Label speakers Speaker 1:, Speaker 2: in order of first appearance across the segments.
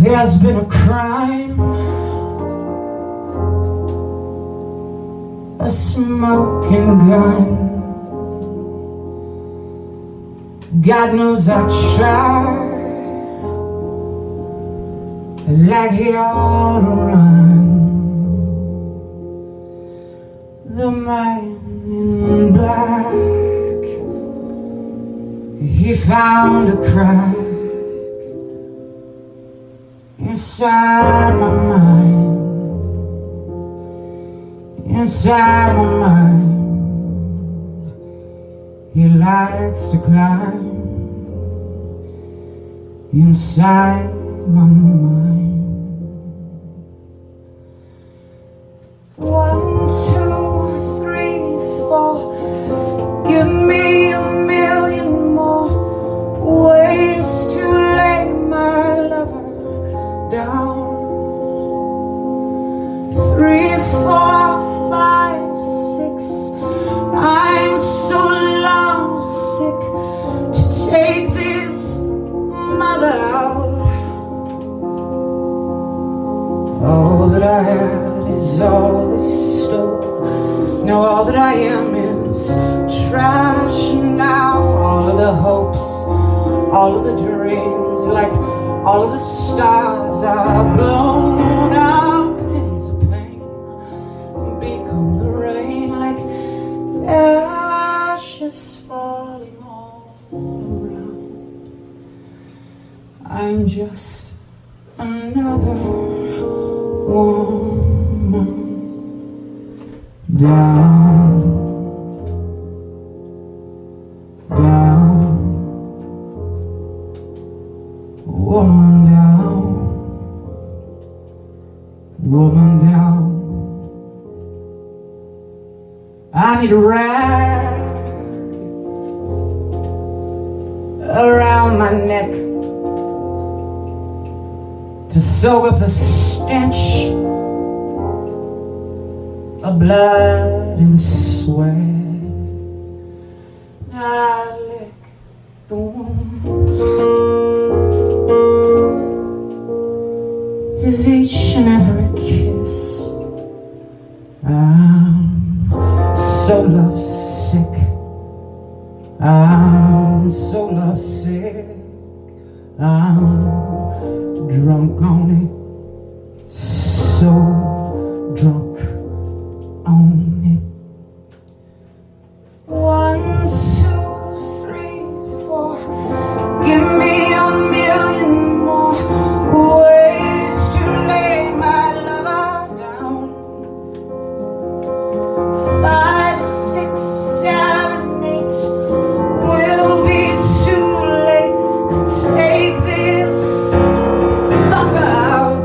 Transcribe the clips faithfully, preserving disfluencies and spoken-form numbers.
Speaker 1: There's been a crime, a smoking gun. God knows I tried, like he ought to run. The man in black, he found a crack inside my mind, inside my mind. He likes to climb inside my mind. One, two, three, four. Give me a million more ways to lay my lover down. Three, four, five, six. I'm so lovesick to take this mother out. All that I had is all that he stole. Now all that I am is trash now. All of the hopes, all of the dreams, like all of the stars are blown out. Pennies of pain become the rain, like ashes falling all around. I'm just another woman down, down, woman down, woman down. I need a rag around my neck to soak up the stench of blood and sweat. I lick the wound. Is each and every kiss. I'm so lovesick. I'm so lovesick. I'm drunk on it. So drunk on it. One, two, three, four. Give me a million more ways to lay my lover down. Five, six, seven, eight. Will be too late to take this fucker out.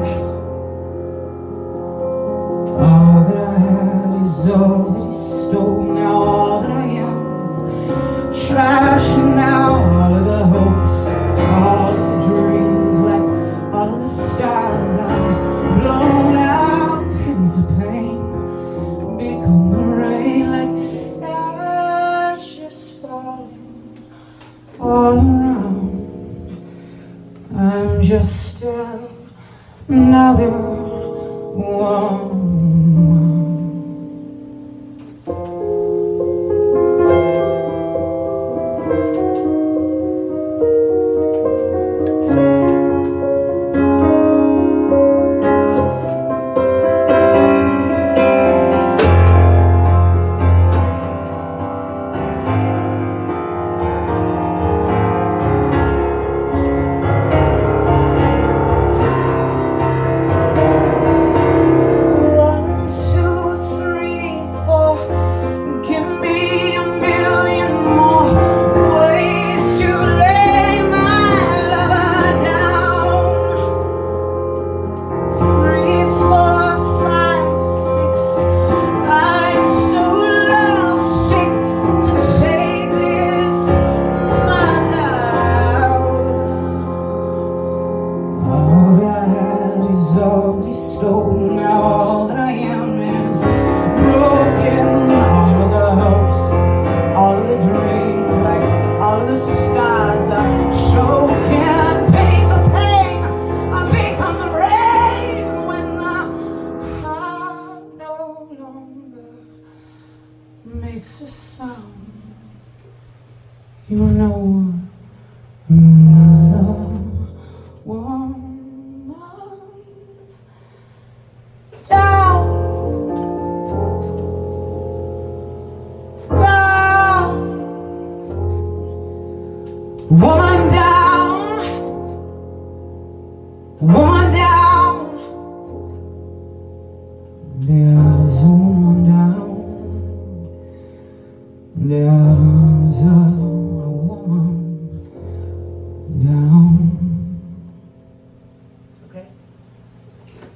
Speaker 1: All that I had is all that he stole. Now all that I am is trash. Now all of the hopes, all of the dreams, like all of the stars are blown out. Pennies of pain become the rain, like ashes falling all around. I'm just another woman. know another woman's down, down, one down, one down. There's one down. There's a woman down. It's okay.